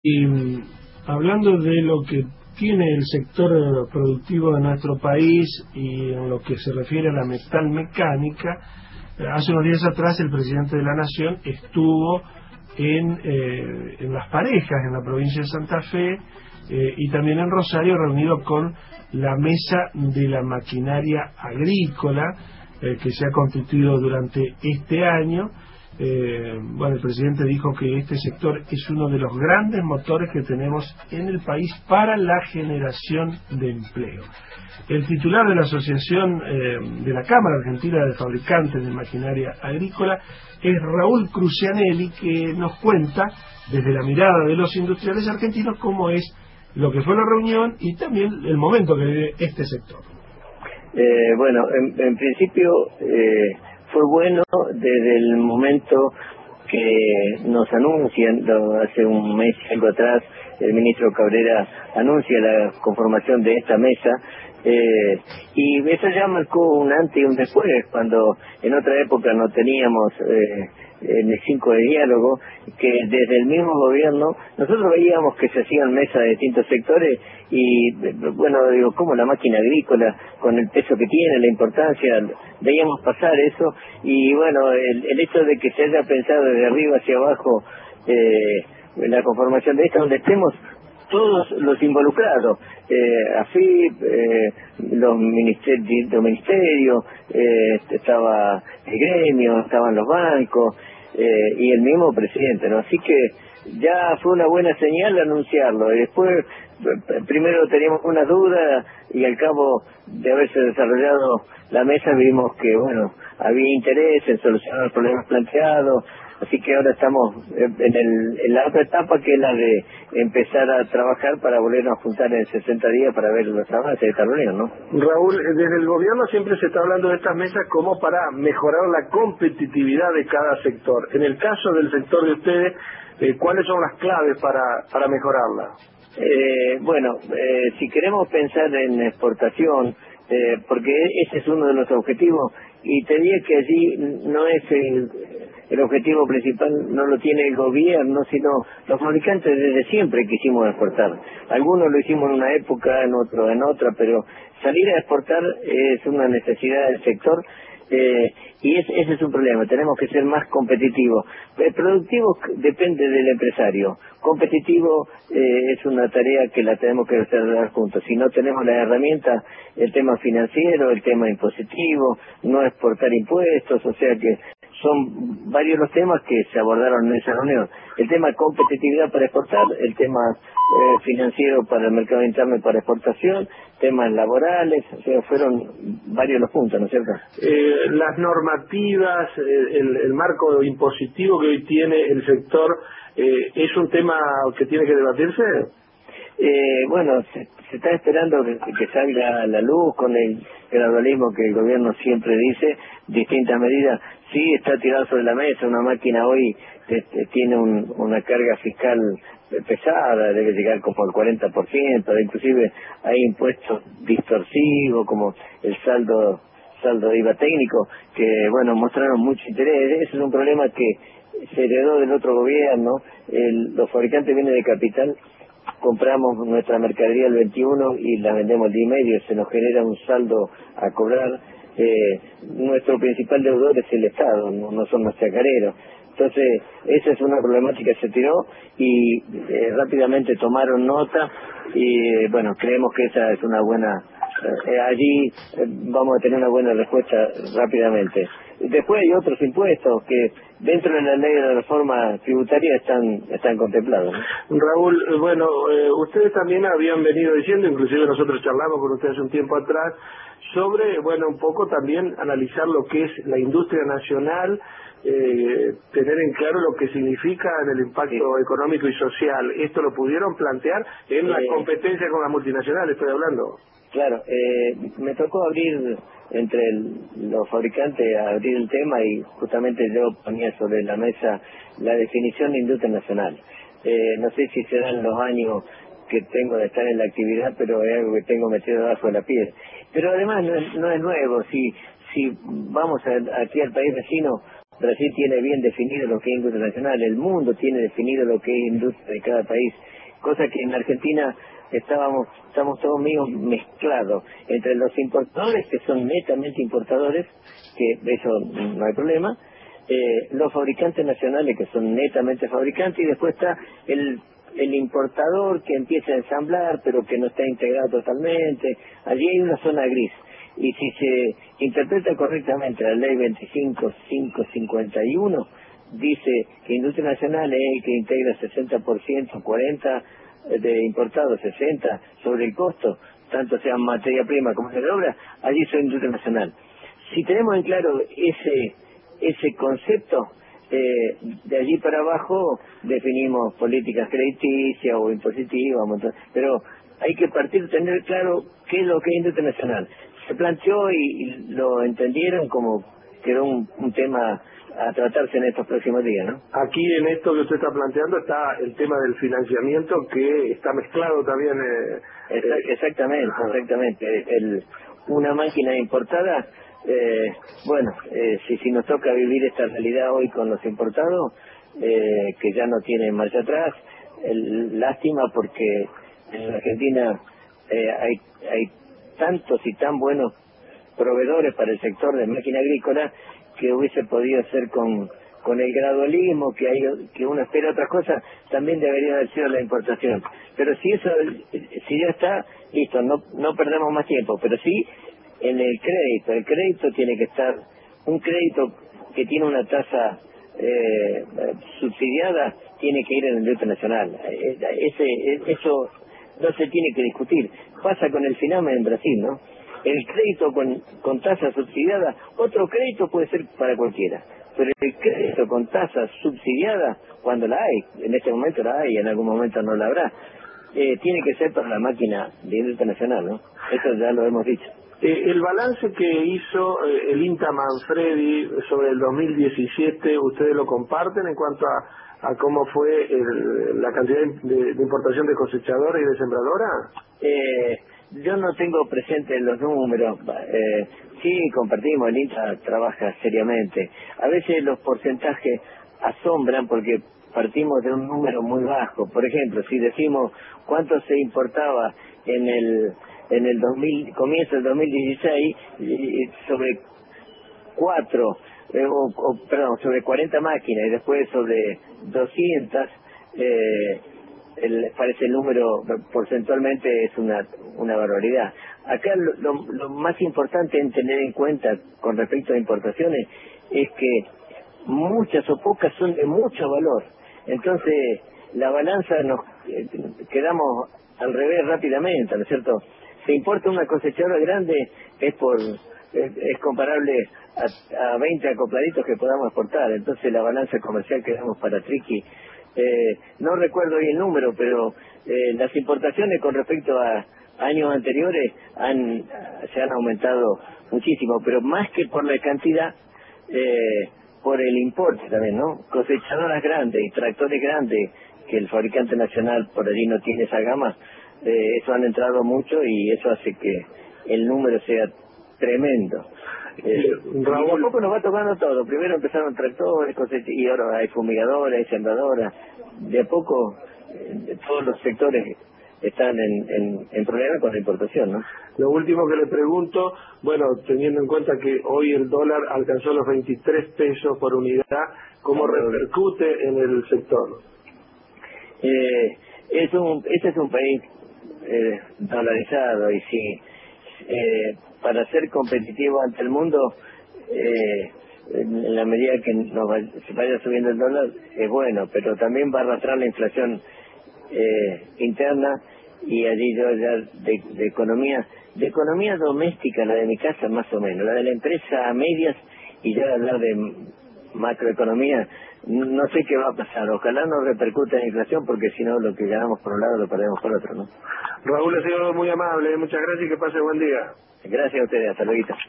Y hablando de lo que tiene el sector productivo de nuestro país y en lo que se refiere a la metalmecánica, hace unos días atrás el presidente de la Nación estuvo en Las Parejas, en la provincia de Santa Fe, y también en Rosario, reunido con la mesa de la maquinaria agrícola que se ha constituido durante este año. El presidente dijo que este sector es uno de los grandes motores que tenemos en el país para la generación de empleo. El titular de la Asociación de la Cámara Argentina de Fabricantes de Maquinaria Agrícola es Raúl Crucianelli, que nos cuenta desde la mirada de los industriales argentinos cómo es lo que fue la reunión y también el momento que vive este sector. En principio fue bueno desde el momento que nos anuncian, hace un mes y algo atrás, el ministro Cabrera anuncia la conformación de esta mesa, y eso ya marcó un antes y un después, cuando en otra época no teníamos en el 5 de diálogo, que desde el mismo gobierno nosotros veíamos que se hacían mesas de distintos sectores y como la máquina agrícola, con el peso que tiene, la importancia, veíamos pasar eso, y el hecho de que se haya pensado desde arriba hacia abajo la conformación de esta, donde estemos todos los involucrados, AFIP, los ministerios, estaba el gremio, estaban los bancos, y el mismo presidente, ¿no? Así que ya fue una buena señal anunciarlo, y después primero teníamos unas dudas, y al cabo de haberse desarrollado la mesa vimos que había interés en solucionar los problemas planteados. Así que ahora estamos en la otra etapa, que es la de empezar a trabajar para volvernos a juntar en 60 días para ver los avances de esta reunión, ¿no? Raúl, desde el gobierno siempre se está hablando de estas mesas como para mejorar la competitividad de cada sector. En el caso del sector de ustedes, ¿cuáles son las claves para mejorarla? Si queremos pensar en exportación, porque ese es uno de los objetivos, y te diría que allí no es el objetivo principal, no lo tiene el gobierno, sino los fabricantes desde siempre quisimos exportar. Algunos lo hicimos en una época, en otra, pero salir a exportar es una necesidad del sector, y ese es un problema. Tenemos que ser más competitivos. Productivo depende del empresario. Competitivo es una tarea que la tenemos que desarrollar juntos. Si no tenemos las herramientas, el tema financiero, el tema impositivo, no exportar impuestos, o sea que son varios los temas que se abordaron en esa reunión. El tema competitividad para exportar, el tema financiero para el mercado interno y para exportación, temas laborales, o sea, fueron varios los puntos, ¿no es cierto? Las normativas, el marco impositivo que hoy tiene el sector, ¿es un tema que tiene que debatirse? Se está esperando que salga a la luz con el gradualismo que el gobierno siempre dice, distintas medidas. Sí, está tirado sobre la mesa. Una máquina hoy tiene una carga fiscal pesada, debe llegar como al 40%, inclusive hay impuestos distorsivos como el saldo de IVA técnico, que mostraron mucho interés. Ese es un problema que se heredó del otro gobierno. Los fabricantes vienen de capital, compramos nuestra mercadería el 21 y la vendemos el día y medio, se nos genera un saldo a cobrar. Nuestro principal deudor es el Estado, no son los chacareros. Entonces esa es una problemática que se tiró, y rápidamente tomaron nota, y creemos que esa es una buena, allí vamos a tener una buena respuesta rápidamente. Después hay otros impuestos que dentro de la ley de la reforma tributaria están contemplados, ¿no? Raúl, ustedes también habían venido diciendo, inclusive nosotros charlamos con ustedes hace un tiempo atrás, sobre, un poco también analizar lo que es la industria nacional, tener en claro lo que significa en el impacto económico y social. ¿Esto lo pudieron plantear en la competencia con las multinacionales, estoy hablando? Claro, me tocó abrir entre los fabricantes, abrir el tema, y justamente yo ponía sobre la mesa la definición de industria nacional. No sé si serán los años que tengo de estar en la actividad, pero es algo que tengo metido debajo de la piel. Pero además no es nuevo. Si vamos aquí al país vecino, Brasil tiene bien definido lo que es industria nacional, el mundo tiene definido lo que es industria de cada país, cosa que en Argentina estamos todos medio mezclados entre los importadores, que son netamente importadores, que eso no hay problema, los fabricantes nacionales, que son netamente fabricantes, y después está el importador que empieza a ensamblar pero que no está integrado totalmente. Allí hay una zona gris, y si se interpreta correctamente la ley 25.551, dice que industria nacional es el que integra 60%, 40% de importados, 60% sobre el costo, tanto sea materia prima como de obra. Allí soy industria nacional. Si tenemos en claro ese concepto, de allí para abajo definimos políticas crediticias o impositivas, pero hay que partir, tener claro qué es lo que es industria nacional. Se planteó y lo entendieron como que era un tema a tratarse en estos próximos días, ¿no? Aquí en esto que usted está planteando está el tema del financiamiento, que está mezclado también. Exactamente. Una máquina importada, si nos toca vivir esta realidad hoy con los importados, que ya no tienen marcha atrás, lástima, porque en Argentina hay tantos y tan buenos proveedores para el sector de máquina agrícola, que hubiese podido ser con el gradualismo, que uno espera otras cosas, también debería haber sido la importación. Pero si ya está, listo, no perdemos más tiempo, pero sí en el crédito tiene que estar, un crédito que tiene una tasa subsidiada, tiene que ir en la industria nacional. Eso no se tiene que discutir. Pasa con el Finame en Brasil, ¿no? El crédito con tasa subsidiada, otro crédito puede ser para cualquiera, pero el crédito con tasa subsidiada, cuando la hay, en este momento la hay, en algún momento no la habrá, tiene que ser para la máquina de industria nacional, ¿no? Eso ya lo hemos dicho. El balance que hizo el INTA Manfredi sobre el 2017, ¿ustedes lo comparten en cuanto a cómo fue la cantidad de importación de cosechadoras y de sembradoras? Yo no tengo presente los números. Sí, compartimos, el INTA trabaja seriamente. A veces los porcentajes asombran porque partimos de un número muy bajo. Por ejemplo, si decimos cuánto se importaba en el comienzo del 2016, sobre 40 máquinas, y después sobre 200, parece el número porcentualmente es una barbaridad. Acá lo más importante en tener en cuenta con respecto a importaciones es que muchas o pocas son de mucho valor. Entonces la balanza quedamos al revés rápidamente, ¿no es cierto? Se importa una cosechadora grande, es comparable a 20 acopladitos que podamos exportar. Entonces la balanza comercial que damos para Triqui, no recuerdo hoy el número, pero las importaciones con respecto a años anteriores se han aumentado muchísimo, pero más que por la cantidad, por el importe también, ¿no? Cosechadoras grandes y tractores grandes, que el fabricante nacional por allí no tiene esa gama, eso han entrado mucho y eso hace que el número sea tremendo. Y a poco nos va tocando todo. Primero empezaron tractores, y ahora hay fumigadoras, hay sembradoras. De a poco todos los sectores están en problemas con la importación, ¿no? Lo último que le pregunto, bueno, teniendo en cuenta que hoy el dólar alcanzó los 23 pesos por unidad, ¿cómo repercute en el sector? Este es un país dolarizado, y si para ser competitivo ante el mundo, en la medida que se vaya subiendo el dólar, es bueno, pero también va a arrastrar la inflación interna, y allí yo ya de economía doméstica, la de mi casa más o menos, la de la empresa a medias, y ya hablar de macroeconomía, no sé qué va a pasar. Ojalá no repercute en la inflación, porque si no, lo que ganamos por un lado lo perdemos por otro, ¿no? Raúl, ha sido muy amable, muchas gracias y que pase buen día. Gracias a ustedes, hasta luego.